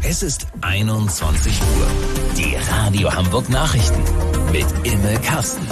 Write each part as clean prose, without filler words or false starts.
Es ist 21 Uhr. Die Radio Hamburg Nachrichten mit Imme Karsten.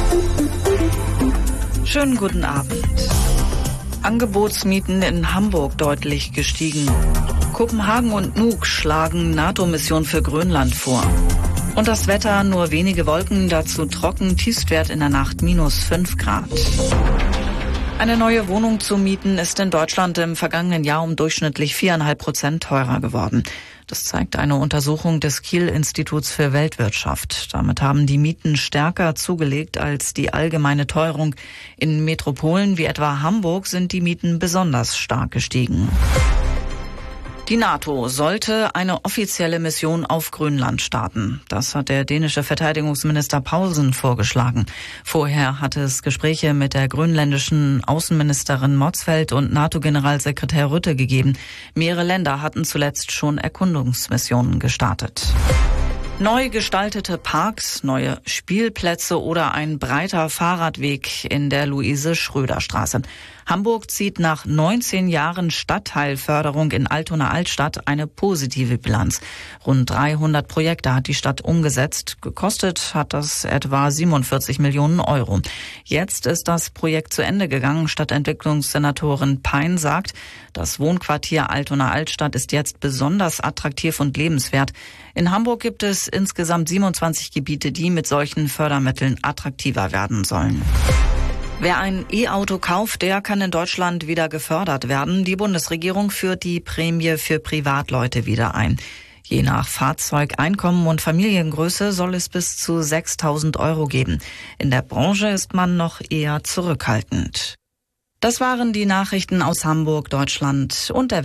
Schönen guten Abend. Angebotsmieten in Hamburg deutlich gestiegen. Kopenhagen und Nuuk schlagen NATO-Mission für Grönland vor. Und das Wetter, nur wenige Wolken, dazu trocken, Tiefstwert in der Nacht -5 Grad. Eine neue Wohnung zu mieten ist in Deutschland im vergangenen Jahr um durchschnittlich 4,5% teurer geworden. Das zeigt eine Untersuchung des Kiel-Instituts für Weltwirtschaft. Damit haben die Mieten stärker zugelegt als die allgemeine Teuerung. In Metropolen wie etwa Hamburg sind die Mieten besonders stark gestiegen. Die NATO sollte eine offizielle Mission auf Grönland starten. Das hat der dänische Verteidigungsminister Paulsen vorgeschlagen. Vorher hatte es Gespräche mit der grönländischen Außenministerin Motzfeldt und NATO-Generalsekretär Rutte gegeben. Mehrere Länder hatten zuletzt schon Erkundungsmissionen gestartet. Neu gestaltete Parks, neue Spielplätze oder ein breiter Fahrradweg in der Luise-Schröder-Straße. Hamburg zieht nach 19 Jahren Stadtteilförderung in Altona Altstadt eine positive Bilanz. Rund 300 Projekte hat die Stadt umgesetzt. Gekostet hat das etwa 47 Millionen Euro. Jetzt ist das Projekt zu Ende gegangen. Stadtentwicklungssenatorin Pein sagt, das Wohnquartier Altona Altstadt ist jetzt besonders attraktiv und lebenswert. In Hamburg gibt es insgesamt 27 Gebiete, die mit solchen Fördermitteln attraktiver werden sollen. Wer ein E-Auto kauft, der kann in Deutschland wieder gefördert werden. Die Bundesregierung führt die Prämie für Privatleute wieder ein. Je nach Fahrzeug, Einkommen und Familiengröße soll es bis zu 6.000 Euro geben. In der Branche ist man noch eher zurückhaltend. Das waren die Nachrichten aus Hamburg, Deutschland und der